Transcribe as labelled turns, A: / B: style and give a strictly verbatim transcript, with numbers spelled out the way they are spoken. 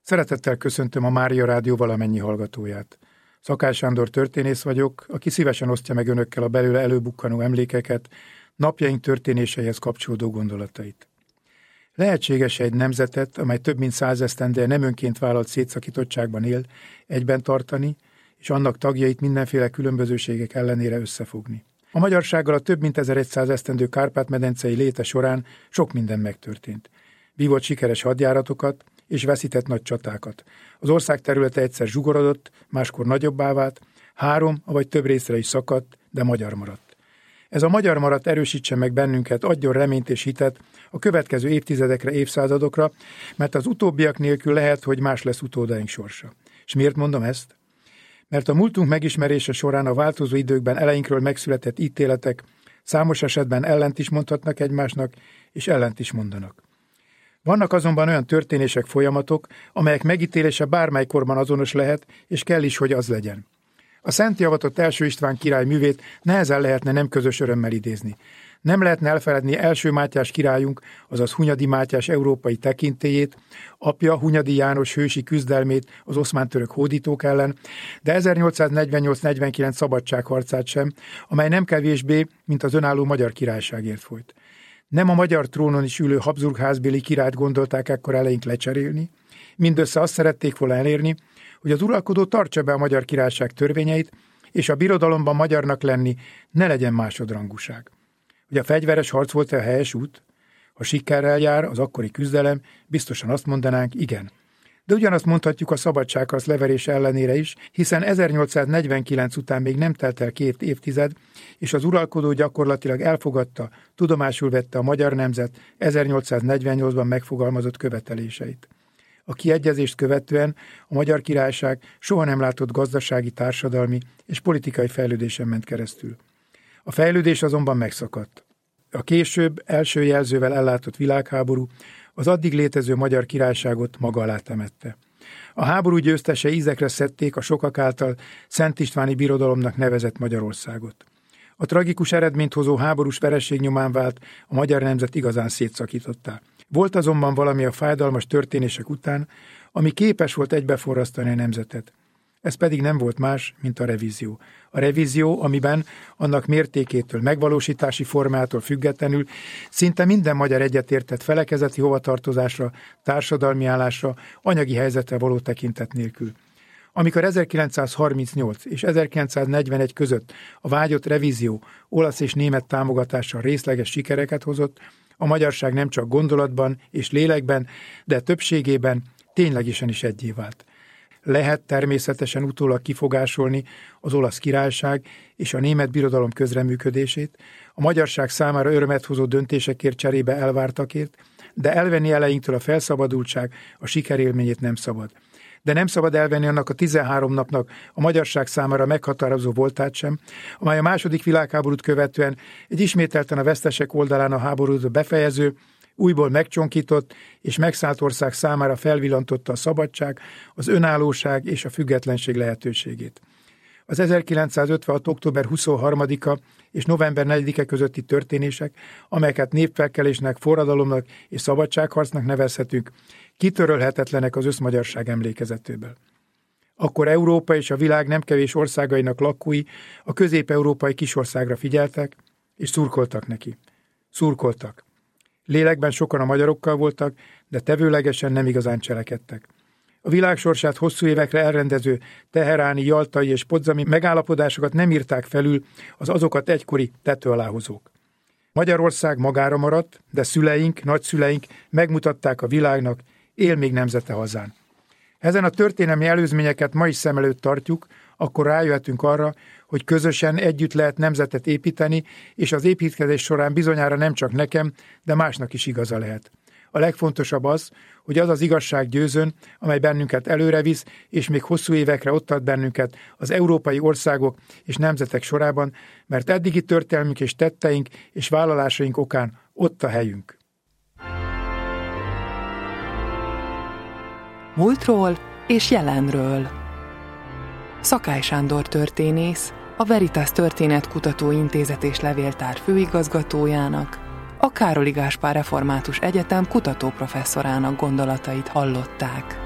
A: Szeretettel köszöntöm a Mária Rádió valamennyi hallgatóját. Szakály Sándor történész vagyok, aki szívesen osztja meg önökkel a belőle előbukkanó emlékeket, napjaink történéseihez kapcsolódó gondolatait. Lehetséges egy nemzetet, amely több mint százesztendeje nem önként vállalt szétszakítottságban él, egyben tartani, és annak tagjait mindenféle különbözőségek ellenére összefogni. A magyarsággal a több mint ezerszáz esztendő Kárpát-medencei léte során sok minden megtörtént. Vívott sikeres hadjáratokat és veszített nagy csatákat. Az ország területe egyszer zsugorodott, máskor nagyobbá vált, három vagy több részre is szakadt, de magyar maradt. Ez a magyar maradt erősítse meg bennünket, adjon reményt és hitet a következő évtizedekre, évszázadokra, mert az utóbbiak nélkül lehet, hogy más lesz utódaink sorsa. És miért mondom ezt? Mert a múltunk megismerése során a változó időkben eleinkről megszületett ítéletek számos esetben ellent is mondhatnak egymásnak, és ellent is mondanak. Vannak azonban olyan történések, folyamatok, amelyek megítélése bármely korban azonos lehet, és kell is, hogy az legyen. A szent javatott első István király művét nehezen lehetne nem közös örömmel idézni. Nem lehetne elfeledni első Mátyás királyunk, azaz Hunyadi Mátyás európai tekintélyét, apja Hunyadi János hősi küzdelmét az oszmán-török hódítók ellen, de ezernyolcszáznegyvennyolc-negyvenkilenc szabadságharcát sem, amely nem kevésbé, mint az önálló magyar királyságért folyt. Nem a magyar trónon is ülő Habsburg házbéli királyt gondolták ekkor eleink lecserélni, mindössze azt szerették volna elérni, hogy az uralkodó tartsa be a magyar királyság törvényeit, és a birodalomban magyarnak lenni ne legyen másodrangúság. Hogy a fegyveres harc volt-e a helyes út? Ha sikerrel jár az akkori küzdelem, biztosan azt mondanánk, igen. De ugyanazt mondhatjuk a szabadságharc leverése ellenére is, hiszen ezernyolcszáznegyvenkilenc után még nem telt el két évtized, és az uralkodó gyakorlatilag elfogadta, tudomásul vette a magyar nemzet ezernyolcszáznegyvennyolcban megfogalmazott követeléseit. A kiegyezést követően a Magyar Királyság soha nem látott gazdasági, társadalmi és politikai fejlődésen ment keresztül. A fejlődés azonban megszakadt. A később első jelzővel ellátott világháború az addig létező Magyar Királyságot maga alá temette. A háború győztese ízekre szedték a sokak által Szent Istváni Birodalomnak nevezett Magyarországot. A tragikus eredményt hozó háborús vereség nyomán vált a magyar nemzet igazán szétszakítottá. Volt azonban valami a fájdalmas történések után, ami képes volt egybeforrasztani a nemzetet. Ez pedig nem volt más, mint a revízió. A revízió, amiben annak mértékétől, megvalósítási formától függetlenül szinte minden magyar egyetértett felekezeti hovatartozásra, társadalmi állásra, anyagi helyzetre való tekintet nélkül. Amikor ezerkilencszázharmincnyolc és ezerkilencszáznegyvenegy között a vágyott revízió olasz és német támogatással részleges sikereket hozott, a magyarság nem csak gondolatban és lélekben, de többségében ténylegesen is egyé vált. Lehet természetesen utólag kifogásolni az olasz királyság és a német birodalom közreműködését, a magyarság számára örömet hozó döntésekért cserébe elvártakért, de elvenni eleinktől a felszabadultság, a sikerélményét nem szabad. De nem szabad elvenni annak a tizenhárom napnak a magyarság számára meghatározó voltát sem, amely a második világháborút követően egy ismételten a vesztesek oldalán a háborút befejező, újból megcsonkított és megszállt ország számára felvillantotta a szabadság, az önállóság és a függetlenség lehetőségét. Az ezerkilencszázötvenhat. október huszonharmadika és november negyedike közötti történések, amelyeket népfelkelésnek, forradalomnak és szabadságharcnak nevezhetünk, kitörölhetetlenek az összmagyarság emlékezetéből. Akkor Európa és a világ nem kevés országainak lakói a közép-európai kisországra figyeltek, és szurkoltak neki. Szurkoltak. Lélekben sokan a magyarokkal voltak, de tevőlegesen nem igazán cselekedtek. A világ sorsát hosszú évekre elrendező teheráni, jaltai és potsdami megállapodásokat nem írták felül az azokat egykori tető alá hozók. Magyarország magára maradt, de szüleink, nagyszüleink megmutatták a világnak, él még nemzete hazán. Ezen a történelmi előzményeket ma is szem előtt tartjuk, akkor rájöhetünk arra, hogy közösen együtt lehet nemzetet építeni, és az építkezés során bizonyára nem csak nekem, de másnak is igaza lehet. A legfontosabb az, hogy az az igazság győzön, amely bennünket előrevisz, és még hosszú évekre ott ad bennünket az európai országok és nemzetek sorában, mert eddigi történelmünk és tetteink és vállalásaink okán ott a helyünk.
B: Múltról és jelenről. Szakály Sándor történész, a Veritas Történetkutató Intézet és Levéltár főigazgatójának, a Károli Gáspár Református Egyetem kutatóprofesszorának gondolatait hallották.